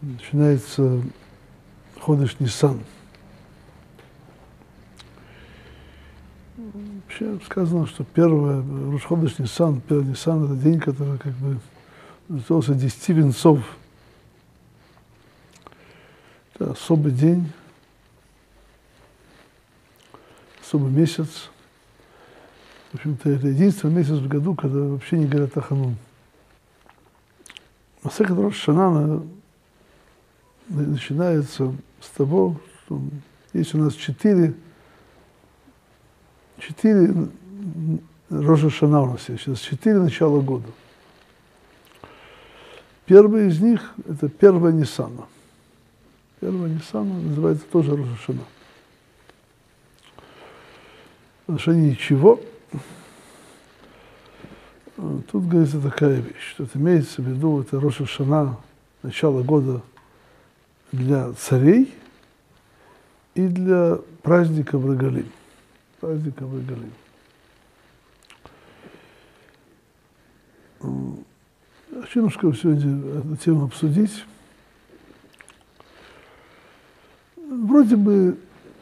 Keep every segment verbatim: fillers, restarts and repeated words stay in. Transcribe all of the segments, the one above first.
начинается ходыш Нисан. Вообще сказано, что первое, Рош ходыш Нисан, первый Нисан — это день, который как бы назывался десяти венцов. Это особый день, особый месяц. В общем-то, это единственный месяц в году, когда вообще не говорят о Ханун. Масехет Рош Шана начинается с того, что есть у нас четыре, четыре Роша Шана у нас есть, сейчас четыре начала года. Первый из них – это первое Ниссана. Первое Ниссана называется тоже Роша Шана. В отношении чего? Тут говорится такая вещь, что это имеется в виду, это Роша Шана, начало года для царей и для праздника Регалим. Праздника Регалим. Хочу немножко сегодня эту тему обсудить. Вроде бы,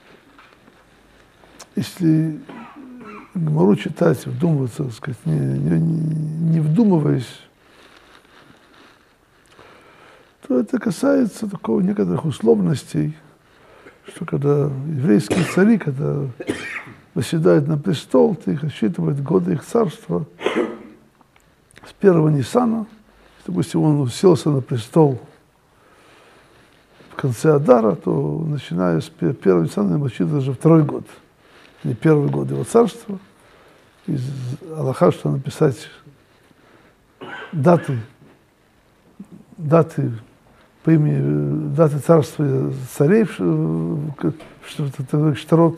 если Гемару читать, вдумываться, так сказать, не, не, не вдумываясь, то это касается такого некоторых условностей, что когда еврейские цари, когда восседают на престол, то их отсчитывают годы их царства с первого Ниссана. Допустим, он уселся на престол в конце Адара, то начиная с первого Ниссана ему отсчитывают уже второй год. Не первый год его царства. Из Аллаха, что написать даты, даты по имени, даты царства царей, что-то Штарот.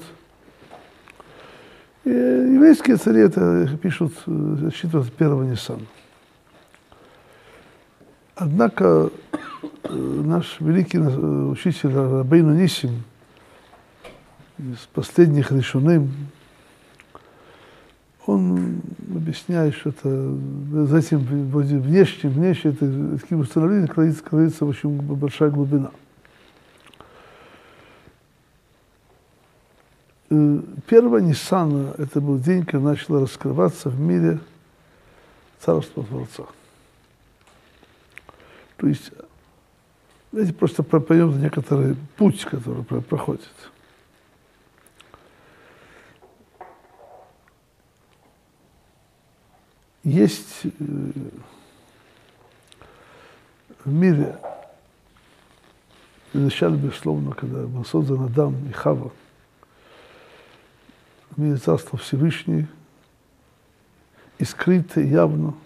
И еврейские цари это пишут, считывают первого Ниссана. Однако наш великий учитель Рабейну Нисим из последних решеным, он объясняет, что это за этим внешним, внешне это, таким установлением кроется, кроется очень большая глубина. Первого Ниссана это был день, когда начало раскрываться в мире Царство Творца. То есть, давайте просто пропоем некоторый путь, который проходит. Есть в мире, вначале, безусловно, когда был создан Адам и Хава, в мире Царства Всевышний, и скрыто, и явно.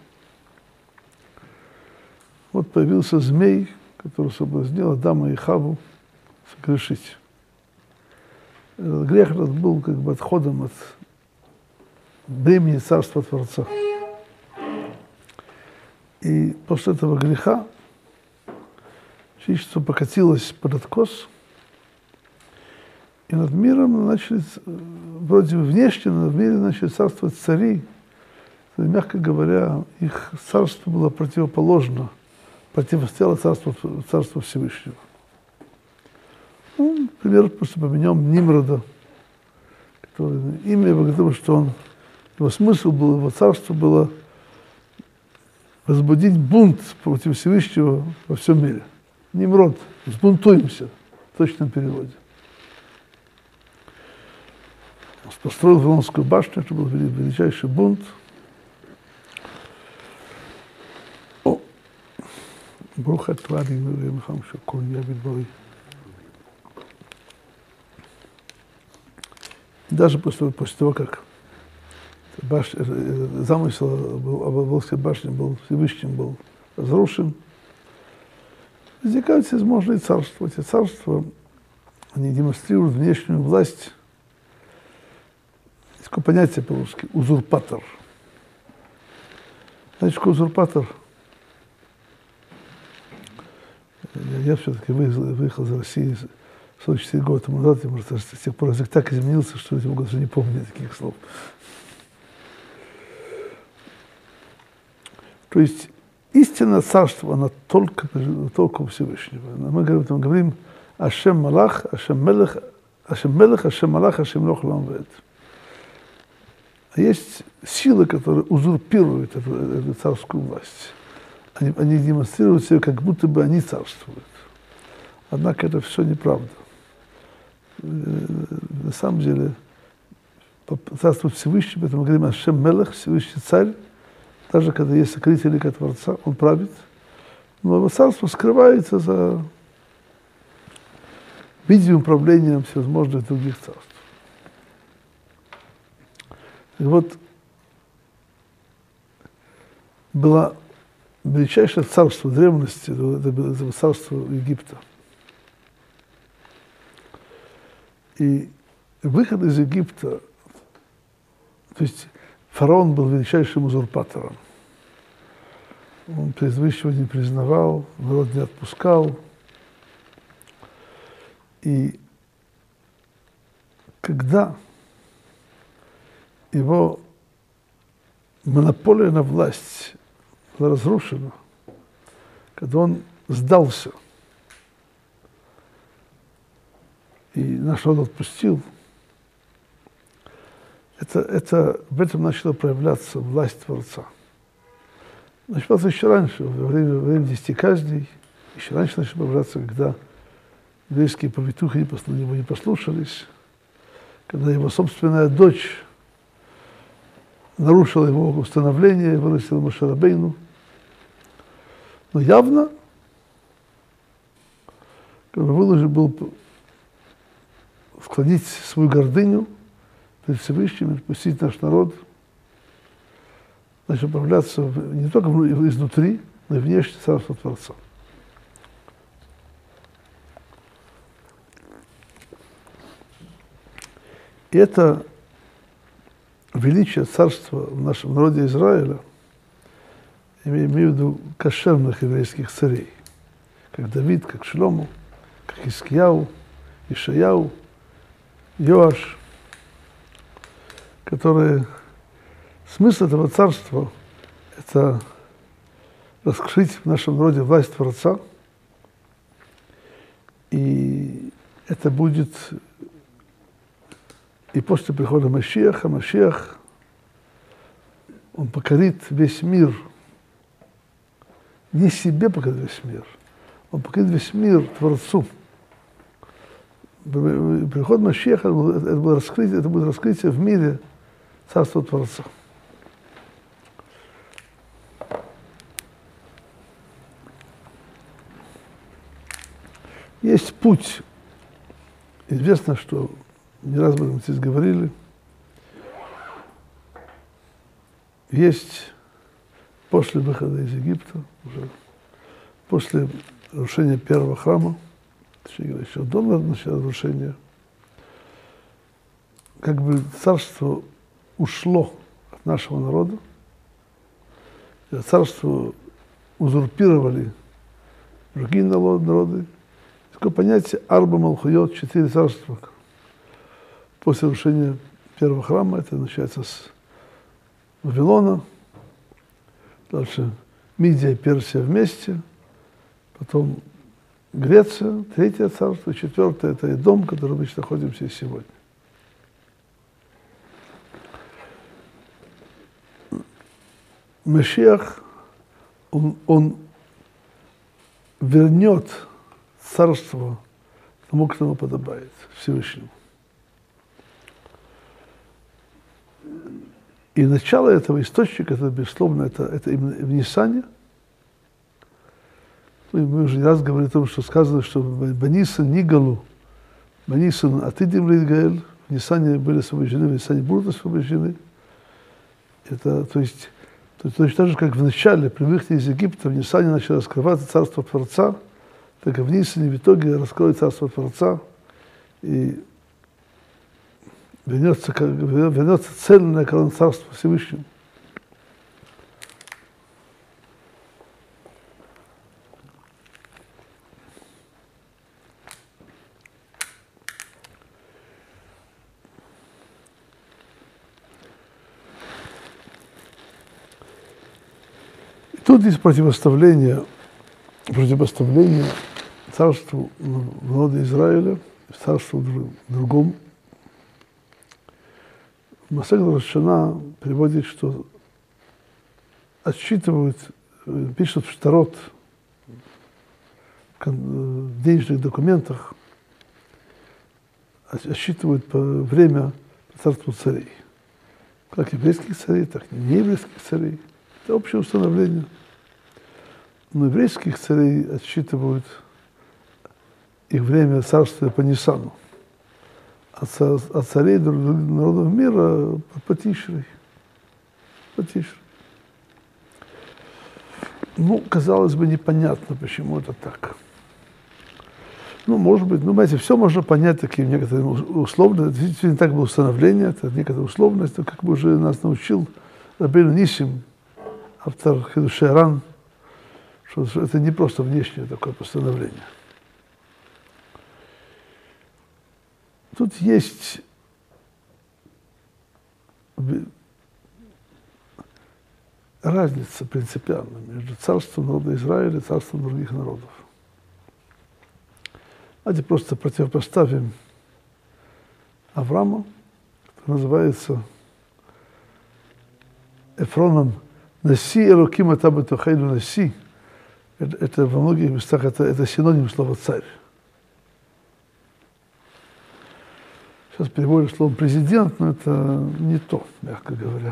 Вот появился змей, который соблазнил Адама и Хаву согрешить. Этот грех этот был как бы отходом от бремени Царства Творца. И после этого греха человечество покатилось под откос, и над миром начали, вроде внешне, но в мире начали царствовать цари. И, мягко говоря, их царство было противоположно, противостояло царству, царству Всевышнего. Ну, например, просто поменяем Нимрода, который имя его, потому что он, его смысл был, его царство было возбудить бунт против Всевышнего во всем мире. Нимрод, сбунтуемся, в точном переводе. Он построил Вавилонскую башню, это был величайший бунт. О, Бруха Твари, Мирхам Шакур, Ябид Бори. Даже после, после того, как башня, замысел о Вавилонской башне был Всевышним был разрушен, возникают всевозможные царства. Эти царства, они демонстрируют внешнюю власть. Есть такое понятие по-русски – узурпатор. Знаете, что такое узурпатор? Я, я все-таки выехал, выехал из России сорок четыре года тому назад, и, может, с тех пор язык так изменился, что я могу даже не помнить таких слов. То есть истинное царство, оно только, только у Всевышнего. Мы говорим, мы говорим Ашем Малах, Ашем Мелех, Ашем Мелех, Ашем Малах, Ашем Лох Ламвед. А есть силы, которые узурпируют эту, эту царскую власть. Они, они демонстрируют себе, как будто бы они царствуют. Однако это все неправда. На самом деле, царствует Всевышний, поэтому мы говорим Ашем Мелех, Всевышний царь. Даже когда есть сокрытие лика Творца, он правит. Но его царство скрывается за видимым управлением всевозможных других царств. И вот было величайшее царство древности, это было царство Египта. И выход из Египта, то есть фараон был величайшим узурпатором. Он Всевышнего не признавал, народ не отпускал. И когда его монополия на власть была разрушена, когда он сдался и наш народ отпустил, это, это, в этом начала проявляться власть Творца. Началось еще раньше, во время, во время десяти казней, еще раньше начало проявляться, когда еврейские повитухи его не послушались, когда его собственная дочь нарушила его установление и вырастила Моше Рабейну. Но явно, когда вынужден был склонить свою гордыню перед Всевышним, отпустить наш народ, начал проявляться не только изнутри, но и внешне царства Творца. И это величие царства в нашем народе Израиля, я имею в виду кошерных еврейских царей, как Давид, как Шлому, как Хискияу, Ишаяу, Йоаш, которые... Смысл этого царства – это раскрыть в нашем народе власть Творца, и это будет и после прихода Машиаха. Машиах, он покорит весь мир, не себе покорит весь мир, он покорит весь мир Творцу. Приход Машиаха – это будет раскрытие, это будет раскрытие в мире царства Творца. Есть путь. Известно, что не раз об этом здесь говорили. Есть после выхода из Египта, уже после разрушения первого храма, точнее, еще до начала разрушения, как бы царство ушло от нашего народа, царство узурпировали другие народы. Такое понятие Арба Малхуйот, четыре царства. После разрушения первого храма, это начинается с Вавилона, дальше Мидия и Персия вместе, потом Греция, третье царство, четвертое – это Эдом, в котором мы находимся и сегодня. Машиах, он, он вернет царство тому, кто ему подобает, Всевышнему. И начало этого источника, это, безусловно, это, это именно в Ниссане. Мы уже не раз говорили о том, что сказано, что Банисан Нигалу, Банисан Атидим Лидгаэль, в Ниссане были освобождены, в Ниссане будут освобождены. Это, то есть, то, точно так же, как в начале, при выходе из Египта, в Ниссане начало раскрываться царство Творца, так и в Ниссане в итоге раскроет царство Творца, и вернется, вернется цельное корона царства Всевышнего. тут есть противоставление, противоставление царству народа Израиля, царству другому. Масехет Рош ха-Шана приводит, что отсчитывают, пишут в Штарот, в денежных документах, отсчитывают по время царства царей. Как еврейских царей, так и нееврейских царей. Это общее установление. Но еврейских царей отсчитывают их время царствия по Нисану. А царей народов мира по Тишрей. По Тишрей. Ну, казалось бы, непонятно, почему это так. Ну, может быть, ну, знаете, все можно понять таким некоторым условно. Действительно, так было установление, это некоторая условность, как бы уже нас научил Рабейну Нисим, автор Хидушей Аран, что это не просто внешнее такое постановление. Тут есть разница принципиальная между царством народа Израиля и царством других народов. Давайте просто противопоставим Авраама, который называется Эфроном Наси Элоким ата бетохейну Наси. Это, это во многих местах это, это синоним слова царь. Сейчас переводим слово президент, но это не то, мягко говоря.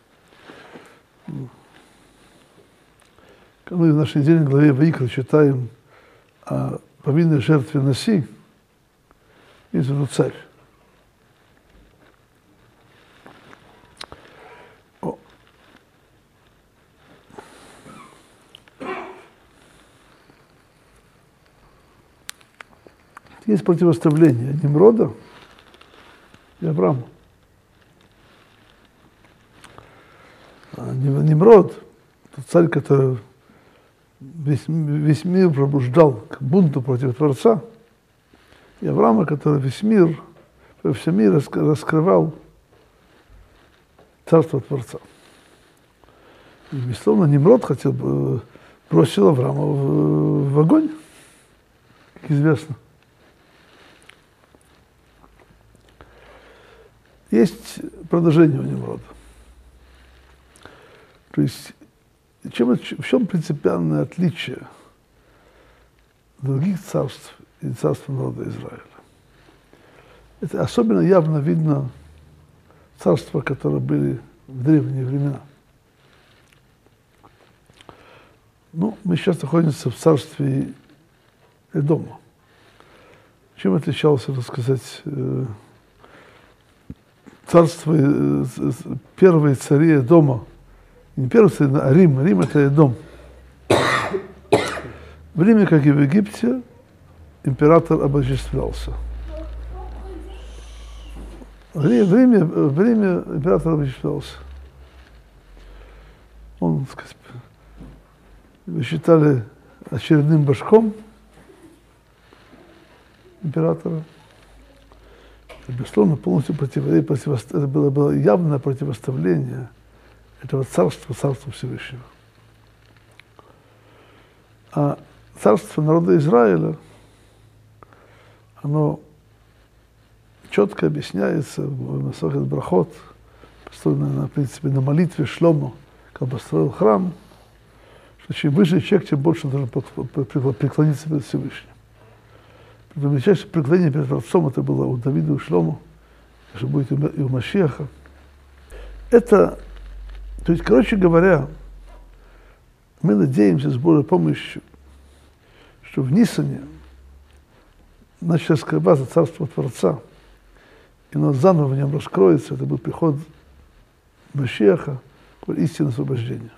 Мы в нашей недельной главе Ваикра читаем о повинной жертве Наси, имеется в виду царь. О. Есть противоставление Нимрода и Авраама. Нимрод, тот царь, который весь, весь мир пробуждал к бунту против Творца, и Авраама, который весь мир, весь мир раскрывал царство Творца. И, безусловно, Нимрод хотел бросил Авраама в, в огонь, как известно. Есть продолжение у Нимрода. То есть, чем, в чем принципиальное отличие других царств и царства народа Израиля? Это особенно явно видно царства, которые были в древние времена. Ну, мы сейчас находимся в царстве Эдома. Чем отличался, так сказать, царство, первые цари Эдома? Не первый царь, а Рим. Рим – это Эдом. В Риме, как и в Египте, император обожествлялся. В Риме, в Риме император обожествлялся. Он, так сказать, его считали очередным башком императора. Это, безусловно, полностью противоставление, это было, было явное противоставление этого царства, царства Всевышнего. А царство народа Израиля, оно четко объясняется в Масехет Брахот, построено на принципе на молитве Шломо, когда построил храм, что чем выше человек, тем больше должен преклониться перед Всевышним. Величайшее преклонение перед Творцом это было у Давида и Шломо, что будет и у Машиаха. Это, то есть, короче говоря, мы надеемся с Божьей помощью, что в Нисане начнет раскрываться царство Творца, и оно заново в нем раскроется, это будет приход Машиаха, истинное освобождение.